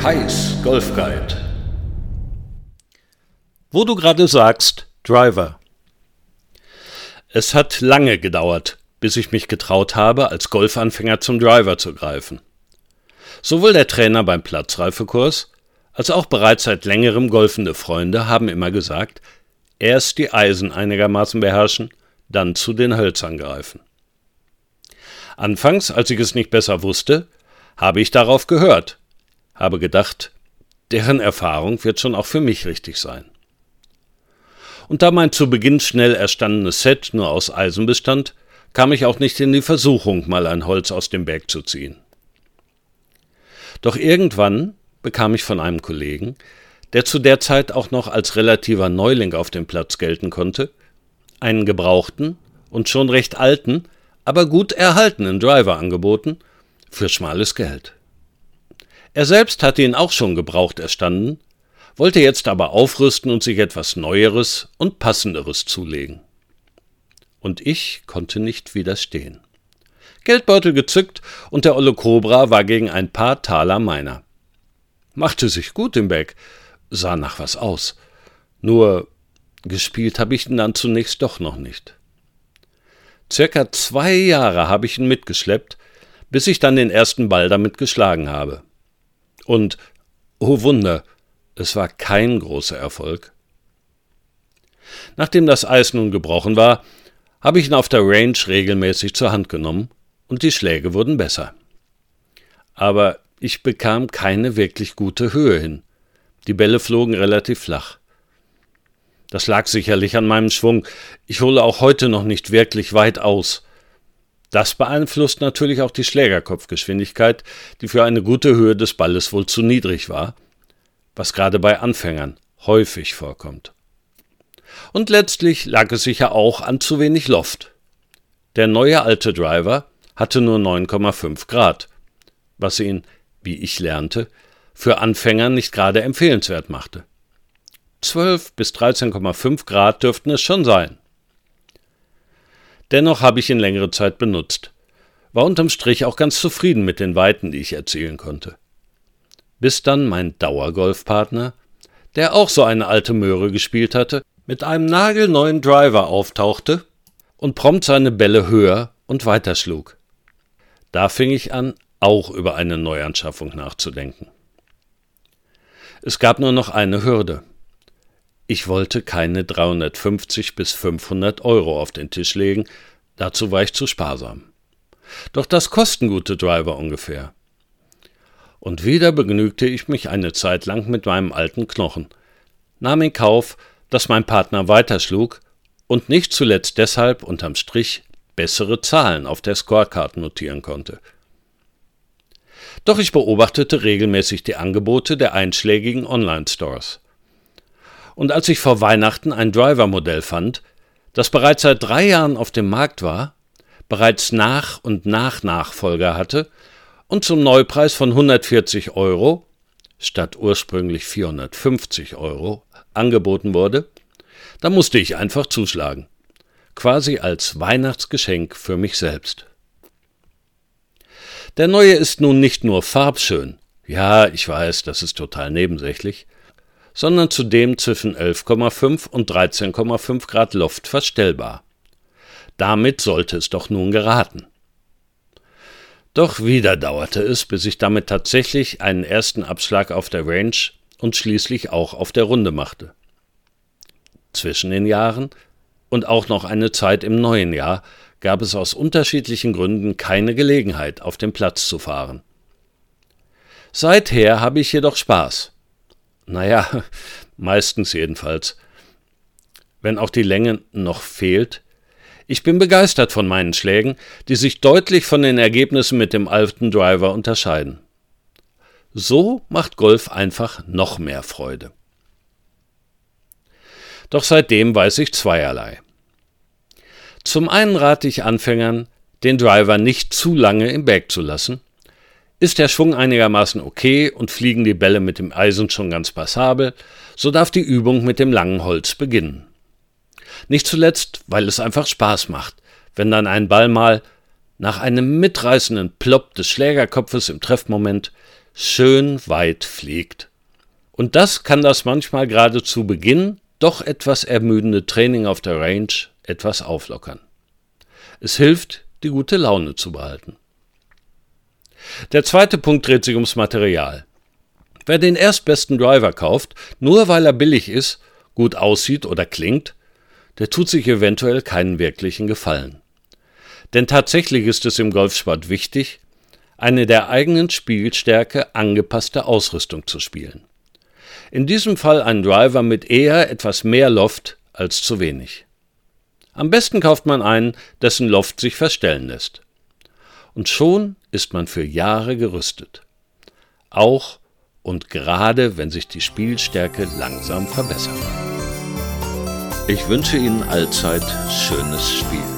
Kais Golf Guide. Wo du gerade sagst, Driver. Es hat lange gedauert, bis ich mich getraut habe, als Golfanfänger zum Driver zu greifen. Sowohl der Trainer beim Platzreifekurs als auch bereits seit längerem golfende Freunde haben immer gesagt, erst die Eisen einigermaßen beherrschen, dann zu den Hölzern greifen. Anfangs, als ich es nicht besser wusste, habe ich darauf gehört, habe gedacht, deren Erfahrung wird schon auch für mich richtig sein. Und da mein zu Beginn schnell erstandenes Set nur aus Eisen bestand, kam ich auch nicht in die Versuchung, mal ein Holz aus dem Bag zu ziehen. Doch irgendwann bekam ich von einem Kollegen, der zu der Zeit auch noch als relativer Neuling auf dem Platz gelten konnte, einen gebrauchten und schon recht alten, aber gut erhaltenen Driver angeboten, für schmales Geld. Er selbst hatte ihn auch schon gebraucht erstanden, wollte jetzt aber aufrüsten und sich etwas Neueres und Passenderes zulegen. Und ich konnte nicht widerstehen. Geldbeutel gezückt und der olle Cobra war gegen ein paar Taler meiner. Machte sich gut im Bag, sah nach was aus. Nur gespielt habe ich ihn dann zunächst doch noch nicht. Circa 2 Jahre habe ich ihn mitgeschleppt, bis ich dann den ersten Ball damit geschlagen habe. Und, oh Wunder, es war kein großer Erfolg. Nachdem das Eis nun gebrochen war, habe ich ihn auf der Range regelmäßig zur Hand genommen und die Schläge wurden besser. Aber ich bekam keine wirklich gute Höhe hin. Die Bälle flogen relativ flach. Das lag sicherlich an meinem Schwung. Ich hole auch heute noch nicht wirklich weit aus. Das beeinflusst natürlich auch die Schlägerkopfgeschwindigkeit, die für eine gute Höhe des Balles wohl zu niedrig war, was gerade bei Anfängern häufig vorkommt. Und letztlich lag es sicher auch an zu wenig Loft. Der neue alte Driver hatte nur 9,5 Grad, was ihn, wie ich lernte, für Anfänger nicht gerade empfehlenswert machte. 12 bis 13,5 Grad dürften es schon sein. Dennoch habe ich ihn längere Zeit benutzt, war unterm Strich auch ganz zufrieden mit den Weiten, die ich erzielen konnte. Bis dann mein Dauergolfpartner, der auch so eine alte Möhre gespielt hatte, mit einem nagelneuen Driver auftauchte und prompt seine Bälle höher und weiter schlug. Da fing ich an, auch über eine Neuanschaffung nachzudenken. Es gab nur noch eine Hürde. Ich wollte keine 350 bis 500 Euro auf den Tisch legen, dazu war ich zu sparsam. Doch das kosten gute Driver ungefähr. Und wieder begnügte ich mich eine Zeit lang mit meinem alten Knochen, nahm in Kauf, dass mein Partner weiterschlug und nicht zuletzt deshalb unterm Strich bessere Zahlen auf der Scorecard notieren konnte. Doch ich beobachtete regelmäßig die Angebote der einschlägigen Online-Stores. Und als ich vor Weihnachten ein Driver-Modell fand, das bereits seit 3 Jahren auf dem Markt war, bereits nach und nach Nachfolger hatte und zum Neupreis von 140 Euro statt ursprünglich 450 Euro angeboten wurde, da musste ich einfach zuschlagen. Quasi als Weihnachtsgeschenk für mich selbst. Der neue ist nun nicht nur farbschön, ja, ich weiß, das ist total nebensächlich, sondern zudem zwischen 11,5 und 13,5 Grad Loft verstellbar. Damit sollte es doch nun geraten. Doch wieder dauerte es, bis ich damit tatsächlich einen ersten Abschlag auf der Range und schließlich auch auf der Runde machte. Zwischen den Jahren und auch noch eine Zeit im neuen Jahr gab es aus unterschiedlichen Gründen keine Gelegenheit, auf den Platz zu fahren. Seither habe ich jedoch Spaß. Naja, meistens jedenfalls. Wenn auch die Länge noch fehlt. Ich bin begeistert von meinen Schlägen, die sich deutlich von den Ergebnissen mit dem alten Driver unterscheiden. So macht Golf einfach noch mehr Freude. Doch seitdem weiß ich zweierlei. Zum einen rate ich Anfängern, den Driver nicht zu lange im Bag zu lassen. Ist der Schwung einigermaßen okay und fliegen die Bälle mit dem Eisen schon ganz passabel, so darf die Übung mit dem langen Holz beginnen. Nicht zuletzt, weil es einfach Spaß macht, wenn dann ein Ball mal nach einem mitreißenden Plopp des Schlägerkopfes im Treffmoment schön weit fliegt. Und das kann das manchmal gerade zu Beginn doch etwas ermüdende Training auf der Range etwas auflockern. Es hilft, die gute Laune zu behalten. Der zweite Punkt dreht sich ums Material. Wer den erstbesten Driver kauft, nur weil er billig ist, gut aussieht oder klingt, der tut sich eventuell keinen wirklichen Gefallen. Denn tatsächlich ist es im Golfsport wichtig, eine der eigenen Spielstärke angepasste Ausrüstung zu spielen. In diesem Fall ein Driver mit eher etwas mehr Loft als zu wenig. Am besten kauft man einen, dessen Loft sich verstellen lässt. Und schon ist man für Jahre gerüstet. Auch und gerade, wenn sich die Spielstärke langsam verbessert. Ich wünsche Ihnen allzeit schönes Spiel.